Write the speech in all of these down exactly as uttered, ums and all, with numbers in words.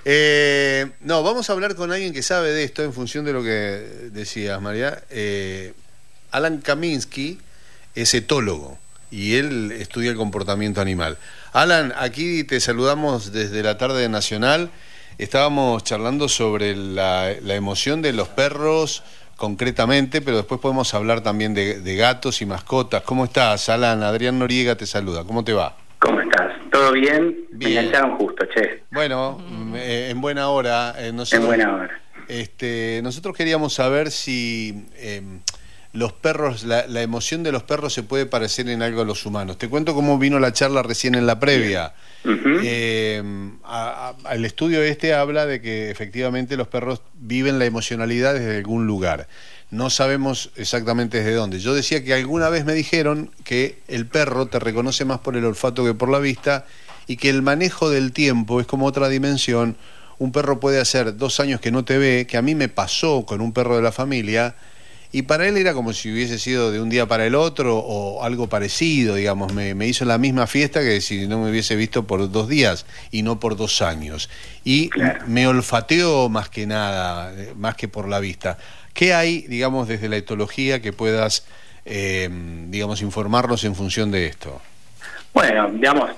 Eh, no, vamos a hablar con alguien que sabe de esto en función de lo que decías, María. Eh, Alan Kaminsky es etólogo y él estudia el comportamiento animal. Alan, aquí te saludamos desde la tarde de Nacional. Estábamos charlando sobre la, la emoción de los perros concretamente, pero después podemos hablar también de, de gatos y mascotas. ¿Cómo estás, Alan? Adrián Noriega te saluda. ¿Cómo te va? ¿Cómo estás? ¿Todo bien? Bien. Me engancharon justo, che. Bueno, eh, en buena hora. Eh, nosotros, en buena hora. Este, nosotros queríamos saber si eh, los perros, la, la emoción de los perros se puede parecer en algo a los humanos. Te cuento cómo vino la charla recién en la previa. Uh-huh. eh, a, a, el estudio este habla de que efectivamente los perros viven la emocionalidad desde algún lugar. No sabemos exactamente desde dónde. Yo decía que alguna vez me dijeron que el perro te reconoce más por el olfato que por la vista y que el manejo del tiempo es como otra dimensión. Un perro puede hacer dos años que no te ve, que a mí me pasó con un perro de la familia, y para él era como si hubiese sido de un día para el otro o algo parecido, digamos. Me, me hizo la misma fiesta que si no me hubiese visto por dos días y no por dos años. Y claro, me olfateó más que nada, más que por la vista. ¿Qué hay, digamos, desde la etología que puedas, eh, digamos, informarnos en función de esto? Bueno, digamos,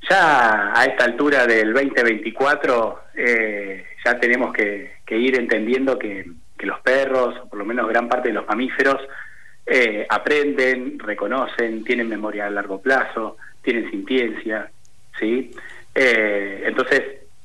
ya a esta altura del veinte veinticuatro eh, ya tenemos que, que ir entendiendo que, que los perros, o por lo menos gran parte de los mamíferos, eh, aprenden, reconocen, tienen memoria a largo plazo, tienen sintiencia, ¿sí? Eh, entonces,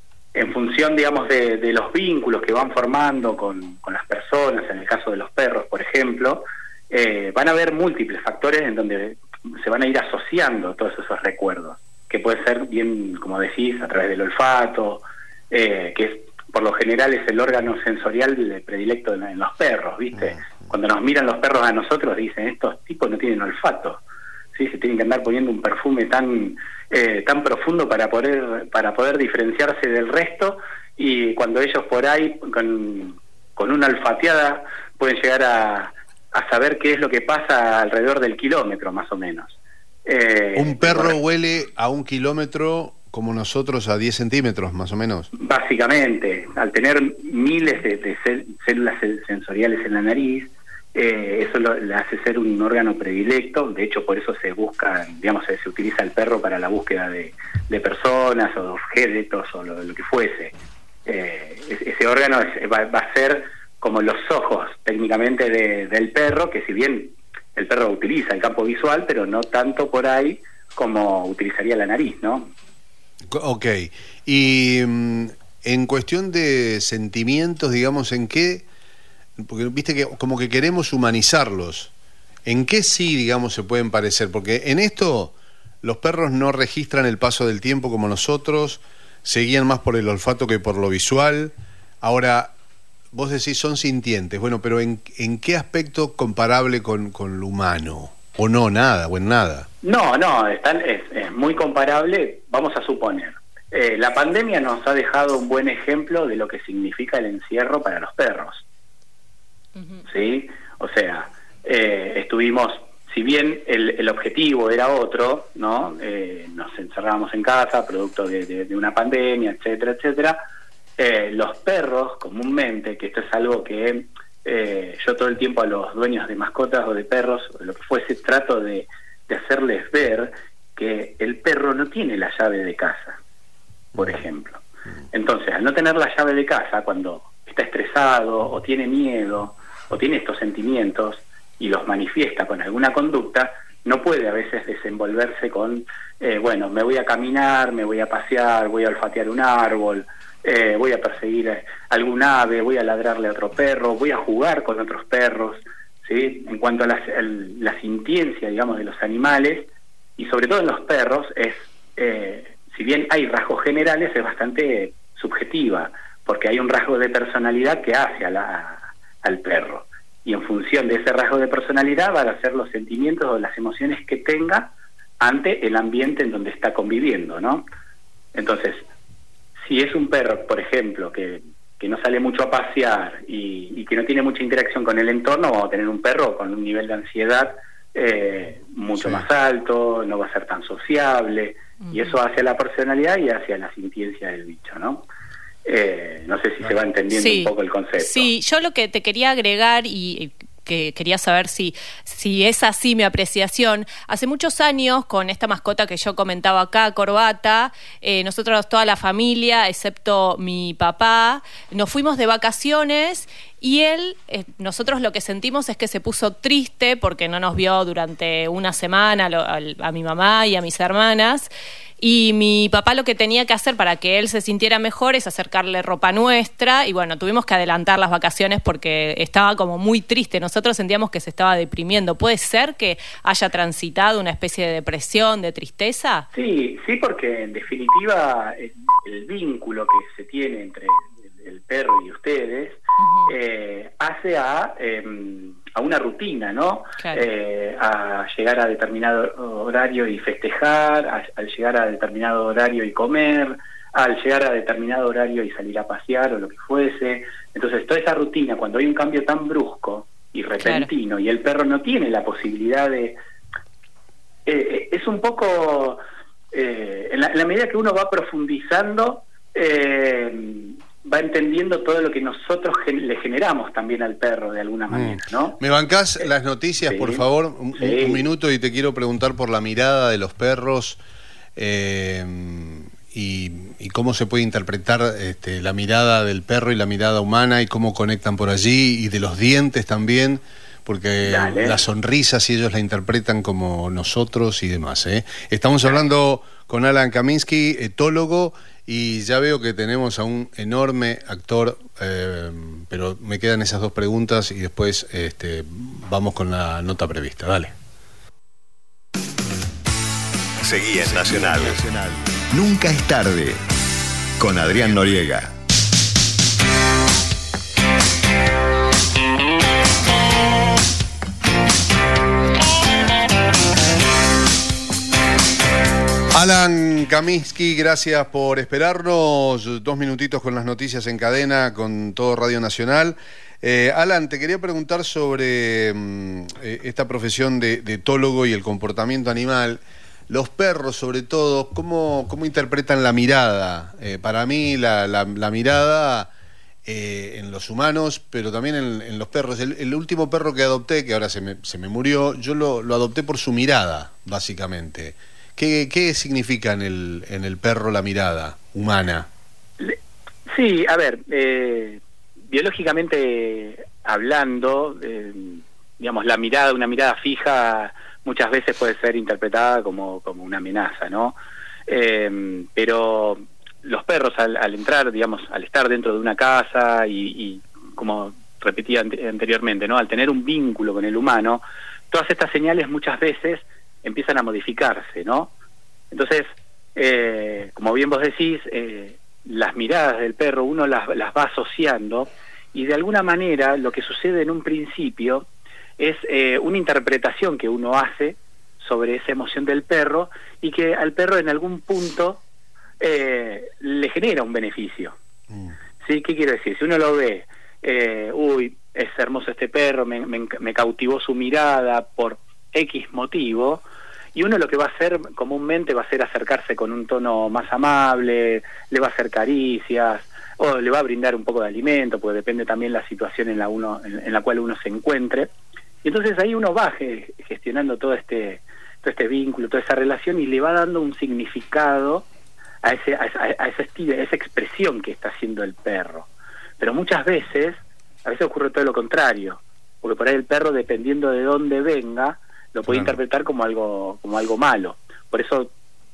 en función, digamos, de, de los vínculos que van formando con, con las personas, en el caso de los perros, por ejemplo, eh, van a haber múltiples factores en donde se van a ir asociando todos esos recuerdos, que puede ser bien, como decís, a través del olfato, eh, que es, por lo general es el órgano sensorial predilecto en, en los perros, ¿viste? Cuando nos miran los perros a nosotros dicen, estos tipos no tienen olfato, ¿sí? Se tienen que andar poniendo un perfume tan eh, tan profundo para poder para poder diferenciarse del resto, y cuando ellos por ahí con, con una olfateada pueden llegar a, a saber qué es lo que pasa alrededor del kilómetro, más o menos. Eh, un perro por... huele a un kilómetro como nosotros a diez centímetros, más o menos. Básicamente, al tener miles de, de células sensoriales en la nariz, eh, eso lo, le hace ser un órgano predilecto. De hecho, por eso se busca, digamos, se, se utiliza el perro para la búsqueda de, de personas o de objetos o lo, lo que fuese. Eh, ese órgano es, va, va a ser como los ojos, técnicamente, de, del perro, que si bien el perro utiliza el campo visual, pero no tanto por ahí como utilizaría la nariz, ¿no? Ok. Y mm, en cuestión de sentimientos, digamos, ¿en qué? Porque viste que como que queremos humanizarlos. ¿En qué sí, digamos, se pueden parecer? Porque en esto los perros no registran el paso del tiempo como nosotros, se guían más por el olfato que por lo visual. Ahora, vos decís son sintientes. Bueno, pero ¿en, en qué aspecto comparable con, con lo humano? ¿O no, nada, o en nada? No, no, están, es, es muy comparable. Vamos a suponer, eh, la pandemia nos ha dejado un buen ejemplo de lo que significa el encierro para los perros. Uh-huh. ¿Sí? O sea, eh, estuvimos, si bien el, el objetivo era otro, ¿no? Eh, nos encerrábamos en casa, producto de, de, de una pandemia, etcétera, etcétera. Eh, los perros, comúnmente, que esto es algo que eh, yo todo el tiempo a los dueños de mascotas o de perros, o lo que fuese, trato de, de hacerles ver que el perro no tiene la llave de casa, por ejemplo. Entonces, al no tener la llave de casa, cuando está estresado o tiene miedo o tiene estos sentimientos y los manifiesta con alguna conducta, no puede a veces desenvolverse con, eh, bueno, me voy a caminar, me voy a pasear, voy a olfatear un árbol, eh, voy a perseguir algún ave, voy a ladrarle a otro perro, voy a jugar con otros perros, ¿sí? En cuanto a la, el, la sintiencia, digamos, de los animales, y sobre todo en los perros, es, eh, si bien hay rasgos generales, es bastante subjetiva, porque hay un rasgo de personalidad que hace a la, al perro, y en función de ese rasgo de personalidad van a ser los sentimientos o las emociones que tenga ante el ambiente en donde está conviviendo, ¿no? Entonces, si es un perro, por ejemplo, que, que no sale mucho a pasear y, y que no tiene mucha interacción con el entorno, vamos a tener un perro con un nivel de ansiedad eh, mucho sí. más alto, no va a ser tan sociable, uh-huh. y eso hacia la personalidad y hacia la sintiencia del bicho, ¿no? Eh, no sé si se va entendiendo sí, un poco el concepto. Sí, yo lo que te quería agregar y que quería saber si, si es así mi apreciación. Hace muchos años, con esta mascota que yo comentaba acá, Corbata, eh, nosotros, toda la familia, excepto mi papá, nos fuimos de vacaciones y él, eh, nosotros lo que sentimos es que se puso triste porque no nos vio durante una semana lo, a, a mi mamá y a mis hermanas. Y mi papá lo que tenía que hacer para que él se sintiera mejor es acercarle ropa nuestra y bueno, tuvimos que adelantar las vacaciones porque estaba como muy triste. Nosotros sentíamos que se estaba deprimiendo. ¿Puede ser que haya transitado una especie de depresión, de tristeza? Sí, sí, porque en definitiva el, el vínculo que se tiene entre el, el perro y ustedes uh-huh. eh, hace a... Eh, a una rutina, ¿no? Claro. Eh, a llegar a determinado horario y festejar, a, al llegar a determinado horario y comer, al llegar a determinado horario y salir a pasear o lo que fuese. Entonces, toda esa rutina, cuando hay un cambio tan brusco y repentino, claro. y el perro no tiene la posibilidad de... Eh, es un poco... Eh, en, la, en la medida que uno va profundizando... Eh, va entendiendo todo lo que nosotros gen- le generamos también al perro de alguna manera, ¿no? ¿Me bancás eh, las noticias, sí, por favor? Un, sí. un minuto y te quiero preguntar por la mirada de los perros eh, y, y cómo se puede interpretar este, la mirada del perro y la mirada humana y cómo conectan por allí, y de los dientes también, porque Dale. la sonrisa, si ellos la interpretan como nosotros y demás, ¿eh? Estamos hablando con Alan Kaminsky, etólogo, y ya veo que tenemos a un enorme actor, eh, pero me quedan esas dos preguntas y después este, vamos con la nota prevista. Dale. Seguí en Nacional. Nacional. Nunca es tarde. Con Adrián Noriega. Alan Kaminsky, gracias por esperarnos. Dos minutitos con las noticias en cadena con todo Radio Nacional. Eh, Alan, te quería preguntar sobre mm, eh, esta profesión de, de etólogo y el comportamiento animal. Los perros, sobre todo, ¿cómo, cómo interpretan la mirada? Eh, para mí, la, la, la mirada eh, en los humanos, pero también en, en los perros. El, el último perro que adopté, que ahora se me, se me murió, yo lo, lo adopté por su mirada, básicamente. ¿Qué, qué significa en el, en el perro la mirada humana? Sí, a ver, eh, biológicamente hablando, eh, digamos, la mirada, una mirada fija, muchas veces puede ser interpretada como, como una amenaza, ¿no? Eh, pero los perros al, al entrar, digamos, al estar dentro de una casa y, y como repetía anteriormente, ¿no? Al tener un vínculo con el humano, todas estas señales muchas veces empiezan a modificarse, ¿no? Entonces, eh, como bien vos decís, eh, las miradas del perro uno las, las va asociando y de alguna manera lo que sucede en un principio es eh, una interpretación que uno hace sobre esa emoción del perro y que al perro en algún punto eh, le genera un beneficio. Mm. ¿Sí? ¿Qué quiero decir? Si uno lo ve, eh, uy, es hermoso este perro, me, me, me cautivó su mirada por X motivo, y uno lo que va a hacer comúnmente va a ser acercarse con un tono más amable, le va a hacer caricias, o le va a brindar un poco de alimento, porque depende también la situación en la, uno, en, en la cual uno se encuentre, y entonces ahí uno va ge- gestionando todo este, todo este vínculo, toda esa relación, y le va dando un significado a, ese, a, esa, a ese estilo, a esa expresión que está haciendo el perro. Pero muchas veces, a veces ocurre todo lo contrario, porque por ahí el perro, dependiendo de dónde venga, lo puede claro. interpretar como algo como algo malo. Por eso,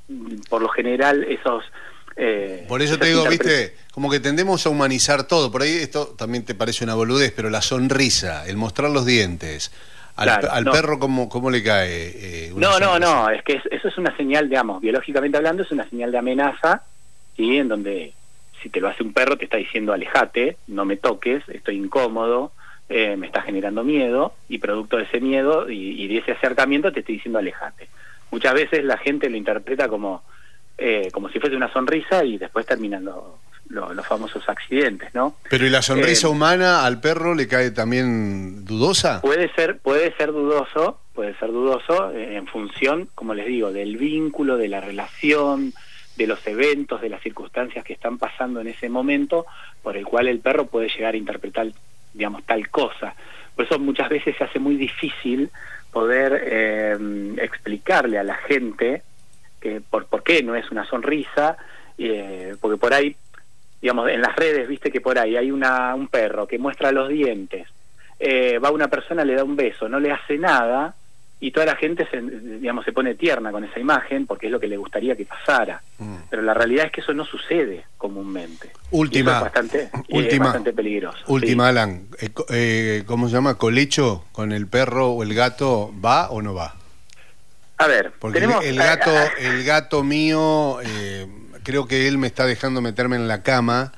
por lo general, esos... Eh, por eso te digo, interpre- viste, como que tendemos a humanizar todo. Por ahí esto también te parece una boludez, pero la sonrisa, el mostrar los dientes, al, claro, al no. perro, ¿cómo, cómo le cae? Eh, no, sonrisa? no, no, es que es, eso es una señal, digamos, biológicamente hablando, es una señal de amenaza, ¿sí? En donde si te lo hace un perro te está diciendo alejate, no me toques, estoy incómodo, Eh, me está generando miedo, y producto de ese miedo y, y de ese acercamiento te estoy diciendo alejate. Muchas veces la gente lo interpreta como eh, como si fuese una sonrisa y después terminan lo, lo, los famosos accidentes, ¿no? Pero ¿y la sonrisa eh, humana al perro le cae también dudosa? Puede ser, puede ser dudoso, puede ser dudoso eh, en función, como les digo, del vínculo, de la relación, de los eventos, de las circunstancias que están pasando en ese momento, por el cual el perro puede llegar a interpretar, digamos, tal cosa. Por eso muchas veces se hace muy difícil poder eh, explicarle a la gente que por, por qué no es una sonrisa, eh, porque por ahí, digamos, en las redes, viste que por ahí hay una un perro que muestra los dientes, eh, va una persona, le da un beso, no le hace nada, y toda la gente se, digamos, se pone tierna con esa imagen porque es lo que le gustaría que pasara. Mm. Pero la realidad es que eso no sucede comúnmente. Última, es bastante, última, es bastante peligroso. Última, sí. Alan, eh, eh, ¿cómo se llama? ¿Colecho con el perro o el gato va o no va? A ver, porque tenemos, el, el gato, el gato mío, eh, creo que él me está dejando meterme en la cama.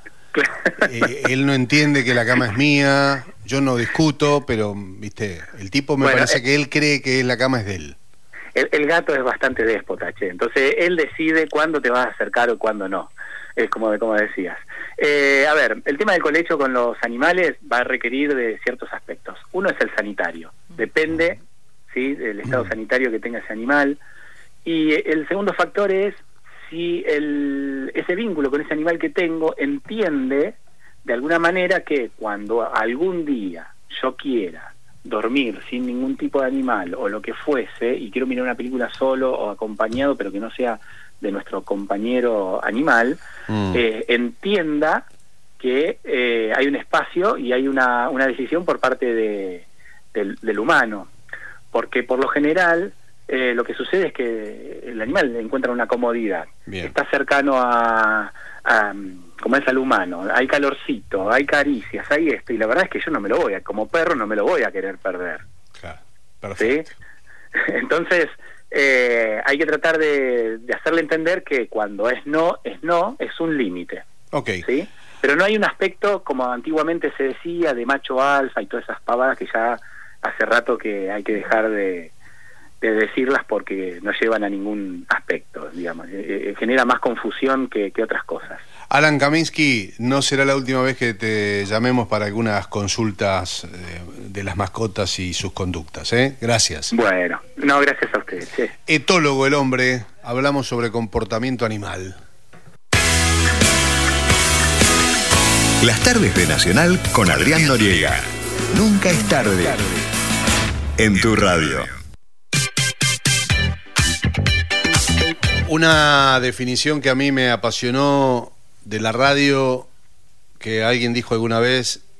Eh, él no entiende que la cama es mía, yo no discuto, pero viste, el tipo me bueno, parece eh, que él cree que la cama es de él. El, el gato es bastante déspota, che, entonces él decide cuándo te vas a acercar o cuándo no, es como, como decías. Eh, a ver, el tema del colecho con los animales va a requerir de ciertos aspectos. Uno es el sanitario, depende, ¿sí?, del estado sanitario que tenga ese animal, y el segundo factor es si el, ese vínculo con ese animal que tengo entiende de alguna manera que cuando algún día yo quiera dormir sin ningún tipo de animal o lo que fuese y quiero mirar una película solo o acompañado pero que no sea de nuestro compañero animal, mm. eh, entienda que eh, hay un espacio y hay una, una decisión por parte de, del, del humano, porque por lo general Eh, lo que sucede es que el animal encuentra una comodidad. Bien. Está cercano a, a como es al humano, hay calorcito, hay caricias, hay esto, y la verdad es que yo no me lo voy a, como perro no me lo voy a querer perder. Claro, perfecto. ¿Sí? Entonces eh, hay que tratar de, de hacerle entender que cuando es no, es no, es un límite. Okay. ¿Sí? Pero no hay un aspecto, como antiguamente se decía, de macho alfa y todas esas pavadas que ya hace rato que hay que dejar de de decirlas porque no llevan a ningún aspecto, digamos, eh, genera más confusión que, que otras cosas. Alan Kaminsky, no será la última vez que te llamemos para algunas consultas eh, de las mascotas y sus conductas, ¿eh? Gracias. Bueno, no, gracias a ustedes. Sí. Etólogo el hombre, hablamos sobre comportamiento animal. Las tardes de Nacional con Adrián Noriega. Nunca es tarde. En tu radio. Una definición que a mí me apasionó de la radio, que alguien dijo alguna vez,